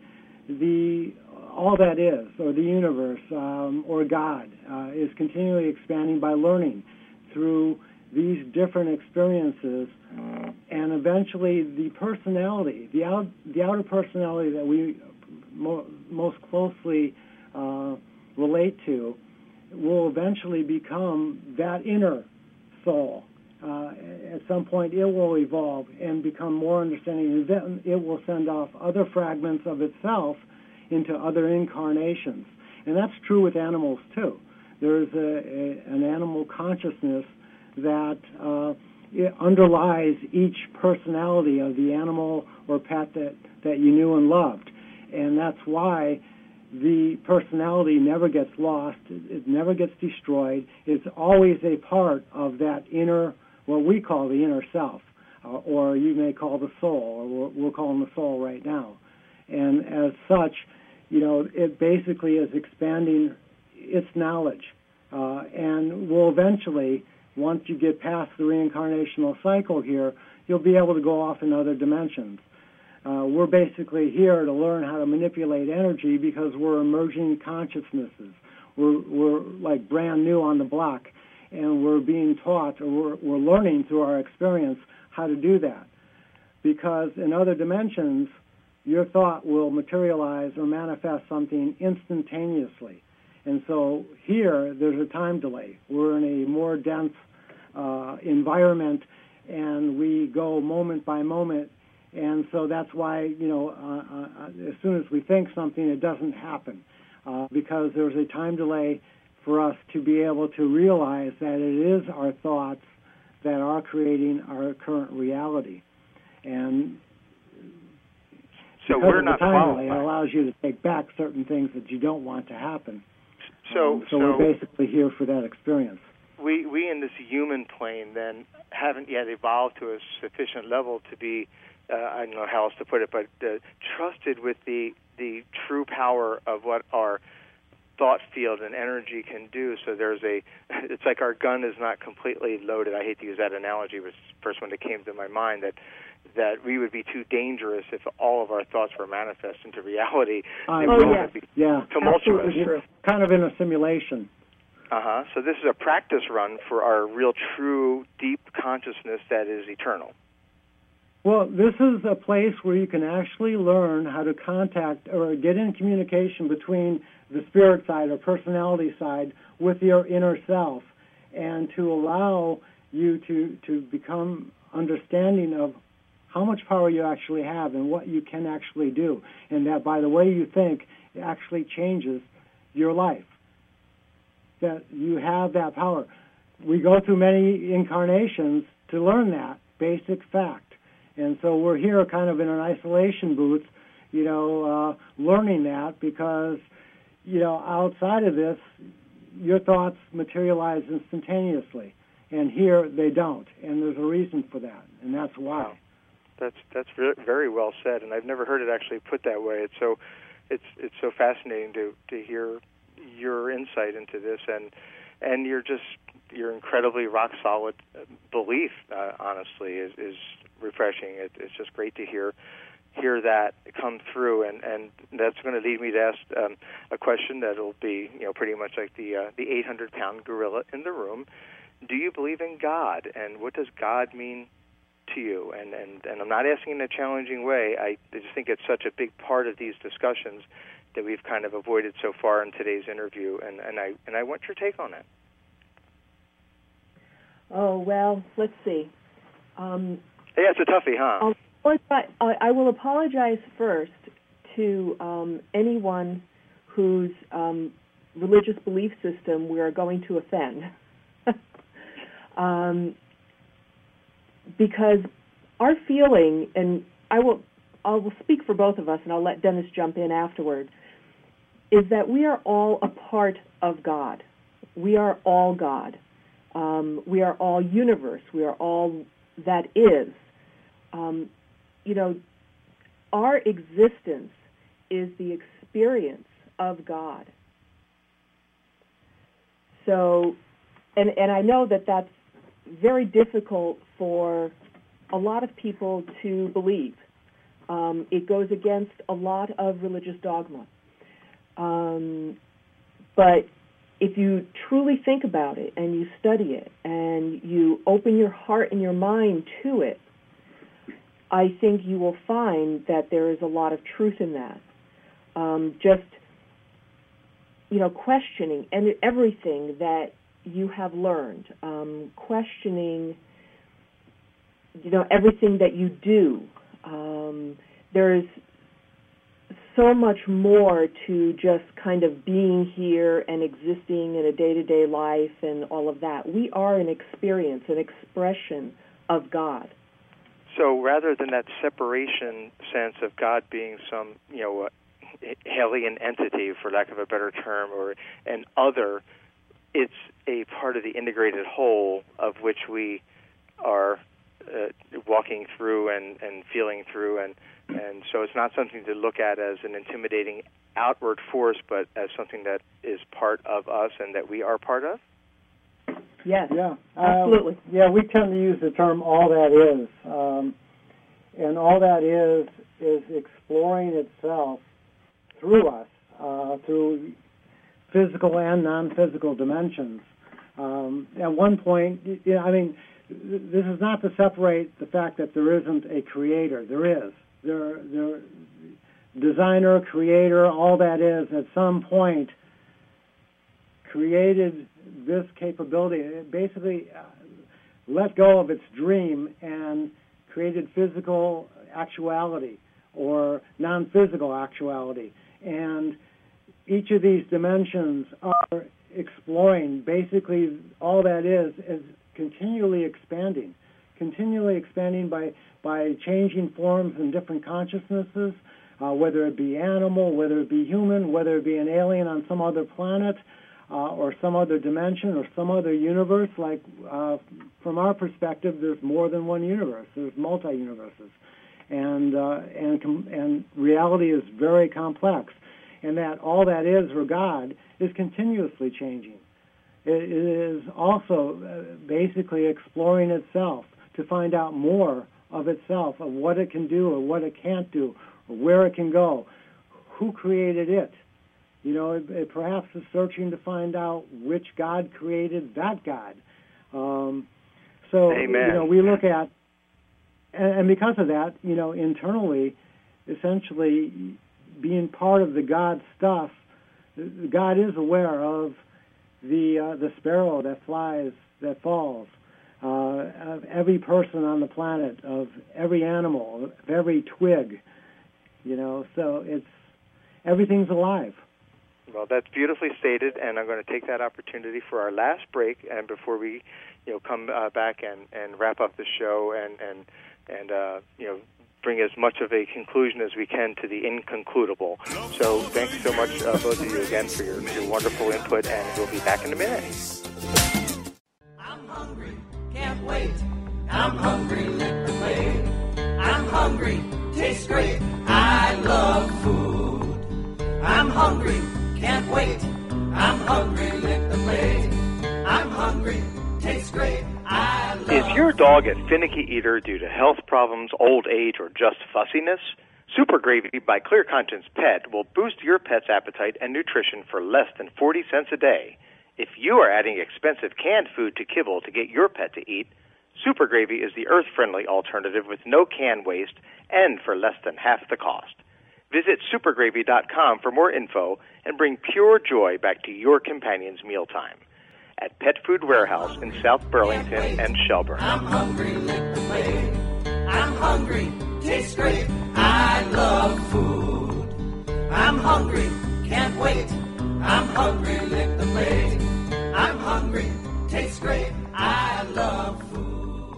all that is, or the universe, or God, is continually expanding by learning through these different experiences, and eventually the personality, the outer personality that we most closely relate to, will eventually become that inner soul. At some point it will evolve and become more understanding, and then it will send off other fragments of itself into other incarnations. And that's true with animals too. There's an animal consciousness that it underlies each personality of the animal or pet that you knew and loved. And that's why the personality never gets lost. It never gets destroyed. It's always a part of that inner, what we call the inner self, or you may call the soul, or we'll call them the soul right now. And as such, it basically is expanding its knowledge. And will eventually, once you get past the reincarnational cycle here, you'll be able to go off in other dimensions. We're basically here to learn how to manipulate energy because we're emerging consciousnesses. We're like brand new on the block, and we're being taught, or we're learning through our experience how to do that. Because in other dimensions, your thought will materialize or manifest something instantaneously. And so here, there's a time delay. We're in a more dense environment, and we go moment by moment. And so that's why, as soon as we think something, it doesn't happen, because there's a time delay for us to be able to realize that it is our thoughts that are creating our current reality. And so we're not following. It allows you to take back certain things that you don't want to happen. So we're basically here for that experience. We in this human plane then haven't yet evolved to a sufficient level to be, I don't know how else to put it, but trusted with the true power of what our thought field and energy can do. So it's like our gun is not completely loaded. I hate to use that analogy, it was the first one that came to my mind, that we would be too dangerous if all of our thoughts were manifest into reality. Yes. Be tumultuous. It's kind of in a simulation. So this is a practice run for our real, true, deep consciousness that is eternal. Well, this is a place where you can actually learn how to contact or get in communication between the spirit side or personality side with your inner self, and to allow you to become understanding of how much power you actually have and what you can actually do, and that by the way you think, it actually changes your life, that you have that power. We go through many incarnations to learn that basic fact. And so we're here kind of in an isolation booth, learning that because, outside of this, your thoughts materialize instantaneously. And here they don't. And there's a reason for that. And that's why. Wow. That's very well said. And I've never heard it actually put that way. It's so fascinating to hear your insight into this. And your incredibly rock solid belief, honestly, is refreshing. It's just great to hear that come through, and that's going to lead me to ask a question that'll be pretty much like the 800-pound gorilla in the room. Do you believe in God, and what does God mean to you? And I'm not asking in a challenging way. I just think it's such a big part of these discussions that we've kind of avoided so far in today's interview, and I want your take on it. Oh, well, let's see. Yeah, it's a toughie, huh? I will apologize first to anyone whose religious belief system we are going to offend. Because our feeling, and I will speak for both of us, and I'll let Dennis jump in afterward, is that we are all a part of God. We are all God. We are all universe. We are all that is. Our existence is the experience of God. So, and I know that that's very difficult for a lot of people to believe. It goes against a lot of religious dogma. But if you truly think about it and you study it and you open your heart and your mind to it, I think you will find that there is a lot of truth in that. Questioning and everything that you have learned, questioning, everything that you do. There's so much more to just kind of being here and existing in a day-to-day life and all of that. We are an experience, an expression of God. So rather than that separation sense of God being some, alien entity, for lack of a better term, or an other, it's a part of the integrated whole of which we are walking through and feeling through, and so it's not something to look at as an intimidating outward force, but as something that is part of us and that we are part of? Yes, yeah, absolutely. We tend to use the term all that is, and all that is exploring itself through us, through physical and non-physical dimensions. At one point, this is not to separate the fact that there isn't a creator. There is. There, designer, creator, all that is, at some point, created this capability. It basically let go of its dream and created physical actuality or non-physical actuality. And each of these dimensions are exploring. Basically, all that is continually expanding by changing forms and different consciousnesses, whether it be animal, whether it be human, whether it be an alien on some other planet, or some other dimension or some other universe. Like from our perspective, there's more than one universe. There's multi-universes, and reality is very complex. And that all that is, or God, is continuously changing. It is also basically exploring itself to find out more of itself, of what it can do or what it can't do, or where it can go, who created it. It perhaps is searching to find out which God created that God. Amen. We look at, and because of that, internally, essentially being part of the God stuff, God is aware of the sparrow that flies, that falls, of every person on the planet, of every animal, of every twig, so everything's alive. Well, that's beautifully stated, and I'm going to take that opportunity for our last break, and before we, come back and wrap up the show and bring as much of a conclusion as we can to the inconcludable. So thanks so much, both of you, again, for your wonderful input, and we'll be back in a minute. I'm hungry, can't wait. I'm hungry, lick the plate. I'm hungry, tastes great. I love food. I'm hungry, can't wait. I'm hungry, lick the plate. I'm hungry, tastes great. I love Is your dog a finicky eater due to health problems, old age, or just fussiness? Super Gravy by Clear Conscience Pet will boost your pet's appetite and nutrition for less than 40 cents a day. If you are adding expensive canned food to kibble to get your pet to eat, Super Gravy is the earth-friendly alternative with no can waste and for less than half the cost. Visit supergravy.com for more info and bring pure joy back to your companion's mealtime. At Pet Food Warehouse in South Burlington and Shelburne. I'm hungry, lick the plate. I'm hungry, tastes great. I love food. I'm hungry, can't wait. I'm hungry, lick the plate. I'm hungry, tastes great. I love food.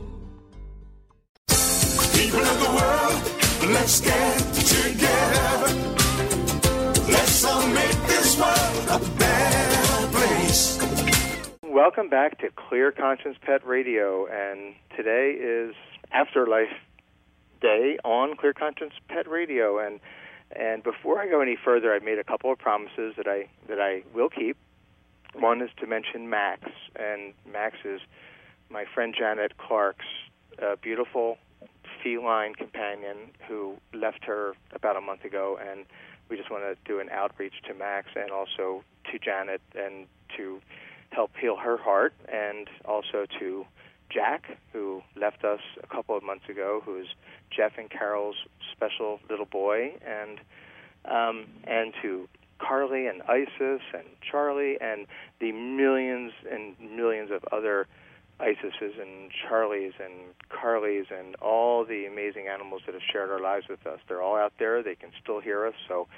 People of the world, let's get together. Let's all make this world a better place. Welcome back to Clear Conscience Pet Radio, and today is Afterlife Day on Clear Conscience Pet Radio. And before I go any further, I've made a couple of promises that I will keep. One is to mention Max, and Max is my friend Janet Clark's beautiful feline companion who left her about a month ago, and we just want to do an outreach to Max and also to Janet and to help heal her heart, and also to Jack, who left us a couple of months ago, who is Jeff and Carol's special little boy, and to Carly and Isis and Charlie and the millions and millions of other Isises and Charlies and Carlies and all the amazing animals that have shared our lives with us. They're all out there. They can still hear us, so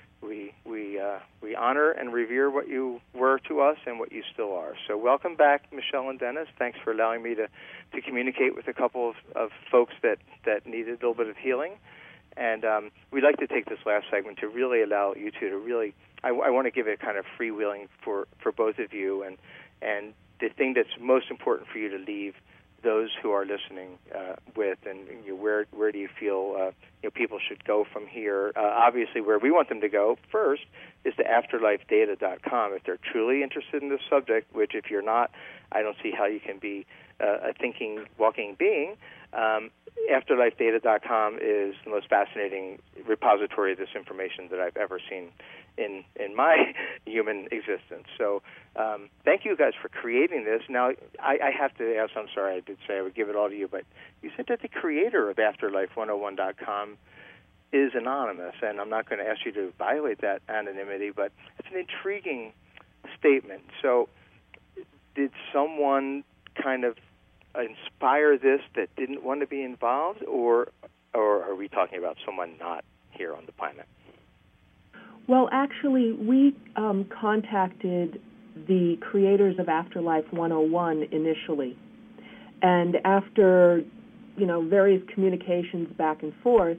we honor and revere what you were to us and what you still are. So welcome back, Michelle and Dennis. Thanks for allowing me to communicate with a couple of folks that needed a little bit of healing. And we'd like to take this last segment to really allow you two to really, I want to give it kind of freewheeling for both of you. And the thing that's most important for you to leave those who are listening with, and where do you feel people should go from here? Obviously, where we want them to go first is to afterlifedata.com if they're truly interested in this subject, which if you're not, I don't see how you can be a thinking, walking being. Afterlifedata.com is the most fascinating repository of this information that I've ever seen in my human existence. So thank you guys for creating this. Now, I have to ask, I'm sorry, I did say I would give it all to you, but you said that the creator of Afterlife101.com is anonymous, and I'm not going to ask you to violate that anonymity, but it's an intriguing statement. So did someone kind of inspire this that didn't want to be involved, or are we talking about someone not here on the planet? Well, actually, we contacted the creators of Afterlife 101 initially, and after various communications back and forth,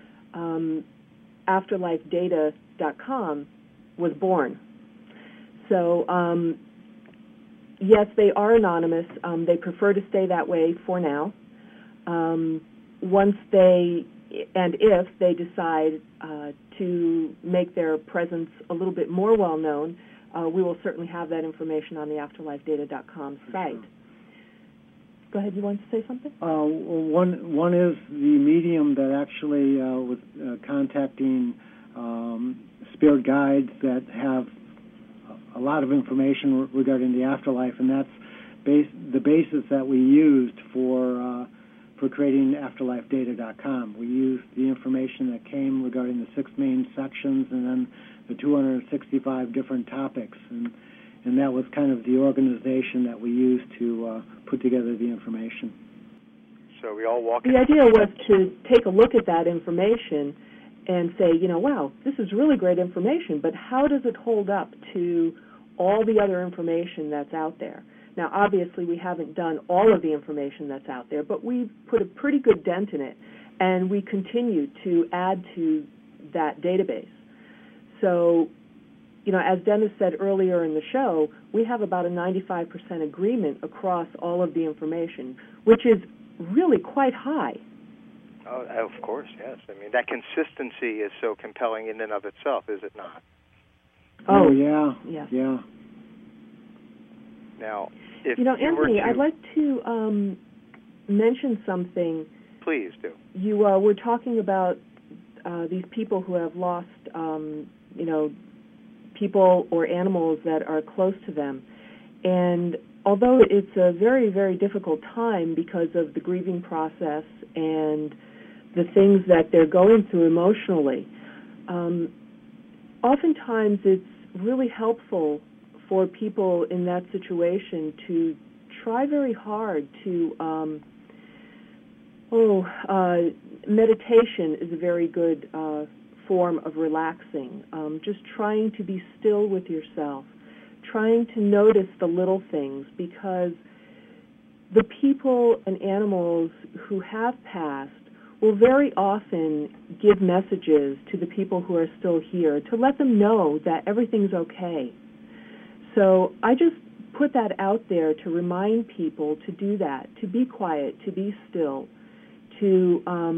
AfterlifeData.com was born. So, yes, they are anonymous. They prefer to stay that way for now. Once they and if they decide to make their presence a little bit more well-known, we will certainly have that information on the AfterlifeData.com site. Go ahead, you want to say something? One is the medium that actually was contacting spirit guides that have a lot of information regarding the afterlife, and that's the basis that we used for creating AfterlifeData.com. We used the information that came regarding the 6 main sections and then the 265 different topics, and that was kind of the organization that we used to put together the information. So we all walk. The idea was to take a look at that information and say, wow, this is really great information, but how does it hold up to all the other information that's out there? Now, obviously, we haven't done all of the information that's out there, but we've put a pretty good dent in it, and we continue to add to that database. So, as Dennis said earlier in the show, we have about a 95% agreement across all of the information, which is really quite high. Oh, of course, yes. I mean, that consistency is so compelling in and of itself, is it not? Oh, yeah. Yes. Yeah. Now, if Anthony, I'd like to mention something. Please do. You were talking about these people who have lost, people or animals that are close to them. And although it's a very, very difficult time because of the grieving process and the things that they're going through emotionally, oftentimes it's really helpful for people in that situation to try very hard to, meditation is a very good form of relaxing. Just trying to be still with yourself, trying to notice the little things, because the people and animals who have passed will very often give messages to the people who are still here to let them know that everything's okay. So I just put that out there to remind people to do that, to be quiet, to be still, to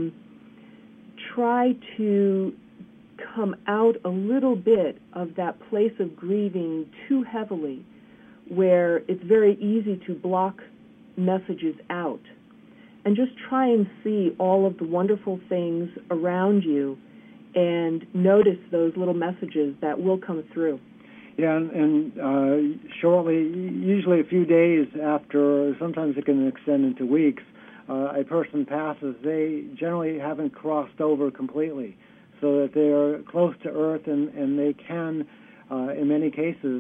try to come out a little bit of that place of grieving too heavily, where it's very easy to block messages out, and just try and see all of the wonderful things around you and notice those little messages that will come through. Yeah, and shortly, usually a few days after, sometimes it can extend into weeks, a person passes, they generally haven't crossed over completely, so that they are close to Earth, and they can, in many cases,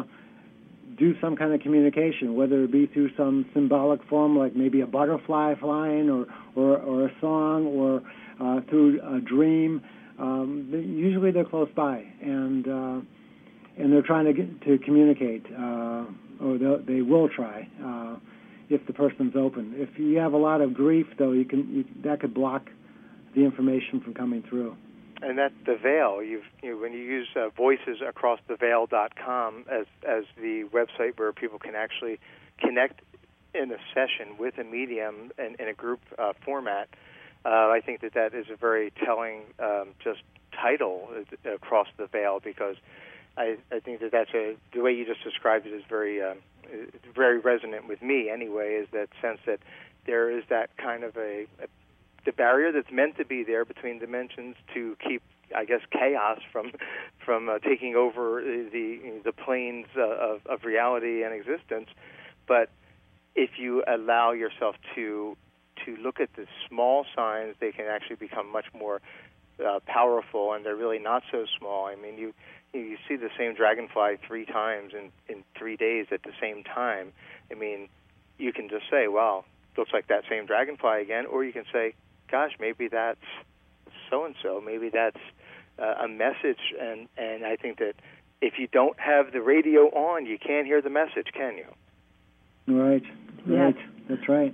do some kind of communication, whether it be through some symbolic form, like maybe a butterfly flying, or a song, or through a dream. Usually they're close by, and they're trying to communicate, or they will try if the person's open. If you have a lot of grief, though, that could block the information from coming through. And that's the Veil. When you use voicesacrosstheveil.com as the website where people can actually connect in a session with a medium in a group format, I think that is a very telling just title, Across the Veil, because I think that's the way you just described it is very resonant with me anyway, is that sense that there is that kind of the barrier that's meant to be there between dimensions to keep, I guess, chaos from taking over the planes of reality and existence. But if you allow yourself to look at the small signs, they can actually become much more powerful, and they're really not so small. I mean, you see the same dragonfly 3 times in 3 days at the same time. I mean, you can just say, well, looks like that same dragonfly again, or you can say, gosh, maybe that's so-and-so, maybe that's a message, and I think that if you don't have the radio on, you can't hear the message, can you? Right, that's right.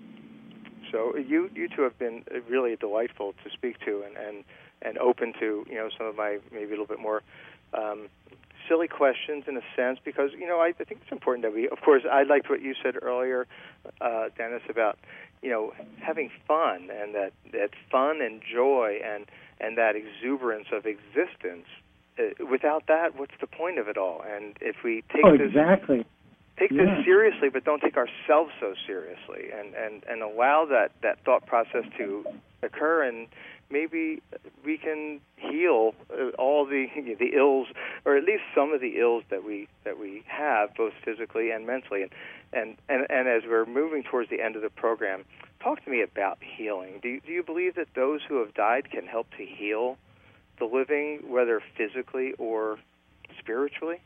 So you two have been really delightful to speak to and open to, some of my maybe a little bit more silly questions in a sense, because, I think it's important that we, of course, I liked what you said earlier, Dennis, about, having fun, and that fun and joy and that exuberance of existence. Without that, what's the point of it all? And if we take this seriously, but don't take ourselves so seriously, and allow that thought process to occur, and maybe we can heal all the ills, or at least some of the ills that we have, both physically and mentally. And as we're moving towards the end of the program, talk to me about healing. Do you believe that those who have died can help to heal the living, whether physically or spiritually?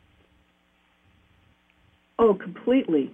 Oh, completely.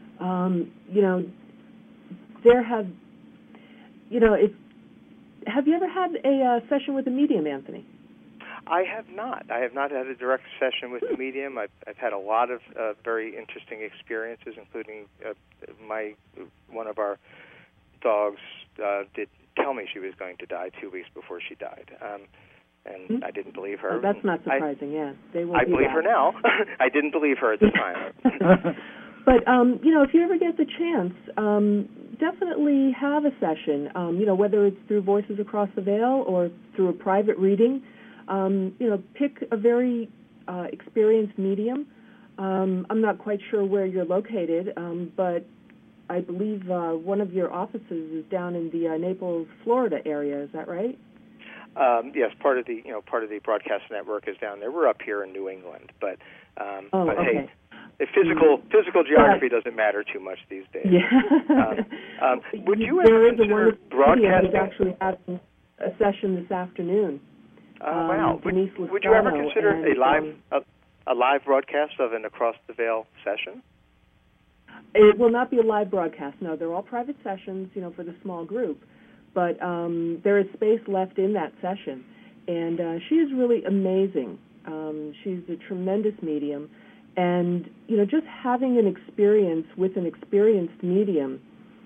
Have you ever had a session with a medium, Anthony? I have not. I have not had a direct session with a medium. I've had a lot of very interesting experiences, including one of our dogs did tell me she was going to die 2 weeks before she died. And I didn't believe her. Oh, that's not surprising, I believe her now. I didn't believe her at the time. But, if you ever get the chance, definitely have a session, whether it's through Voices Across the Veil or through a private reading. Pick a very experienced medium. I'm not quite sure where you're located, but I believe one of your offices is down in the Naples, Florida area. Is that right? Yes, part of the broadcast network is down there. We're up here in New England, but okay. Hey, physical geography doesn't matter too much these days. Yeah. Would you ever consider broadcasting? There is actually having a session this afternoon. Wow. Would you ever consider a live broadcast of an Across the Veil session? It will not be a live broadcast. No, they're all private sessions, for the small group. But there is space left in that session. And she is really amazing. She's a tremendous medium. And, just having an experience with an experienced medium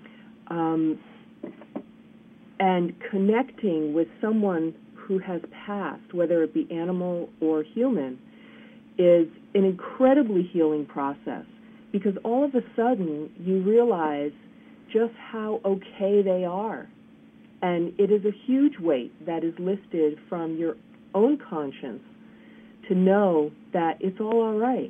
and connecting with someone who has passed, whether it be animal or human, is an incredibly healing process. Because all of a sudden, you realize just how okay they are. And it is a huge weight that is lifted from your own conscience to know that it's all right.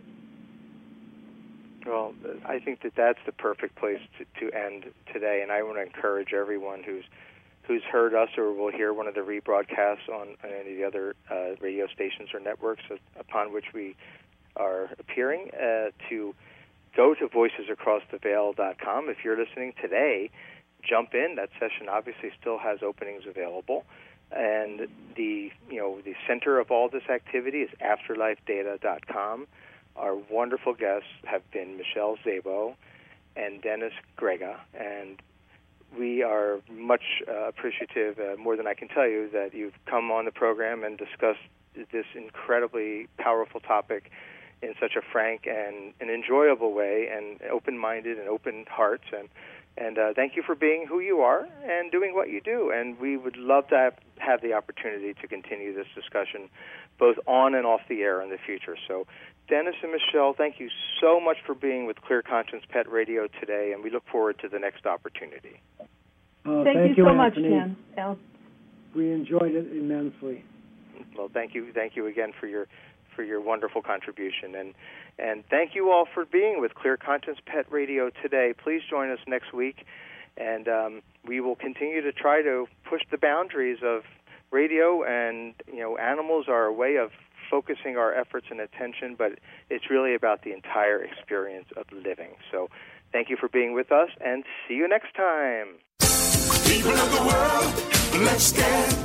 Well, I think that's the perfect place to end today, and I want to encourage everyone who's heard us or will hear one of the rebroadcasts on any of the other radio stations or networks upon which we are appearing to go to voicesacrosstheveil.com. If you're listening today, jump in. That session obviously still has openings available. And the center of all this activity is afterlifedata.com. Our wonderful guests have been Michelle Szabo and Dennis Grega, and we are much appreciative, more than I can tell you, that you've come on the program and discussed this incredibly powerful topic in such a frank and an enjoyable way, and open-minded and open hearts. And thank you for being who you are and doing what you do. And we would love to have the opportunity to continue this discussion both on and off the air in the future. So Dennis and Michelle, thank you so much for being with Clear Conscience Pet Radio today, and we look forward to the next opportunity. Thank you so much, Anthony. Ken. We enjoyed it immensely. Well, thank you again for your wonderful contribution, and thank you all for being with Clear Conscience Pet Radio today. Please join us next week, and we will continue to try to push the boundaries of radio. And animals are a way of focusing our efforts and attention, but it's really about the entire experience of living. So thank you for being with us, and see you next time. People of the world, let's get